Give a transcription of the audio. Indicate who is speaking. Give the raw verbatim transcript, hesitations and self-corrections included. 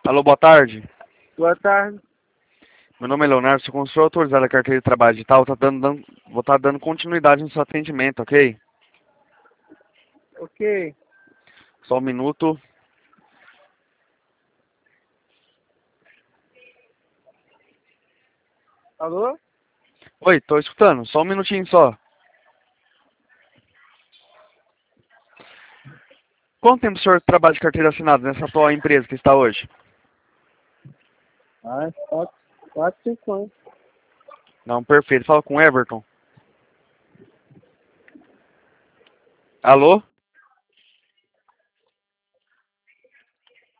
Speaker 1: Alô, boa tarde.
Speaker 2: Boa tarde.
Speaker 1: Meu nome é Leonardo, sou consultor autorizado da carteira de trabalho digital, tá dando, dando, vou estar dando continuidade no seu atendimento, ok?
Speaker 2: Ok.
Speaker 1: Só um minuto.
Speaker 2: Alô?
Speaker 1: Oi, tô escutando, só um minutinho só. Quanto tempo o senhor trabalha de carteira assinada nessa atual empresa que está hoje?
Speaker 2: Ah, quatro, quatro, cinco anos.
Speaker 1: Não, perfeito. Fala com o Everton. Alô?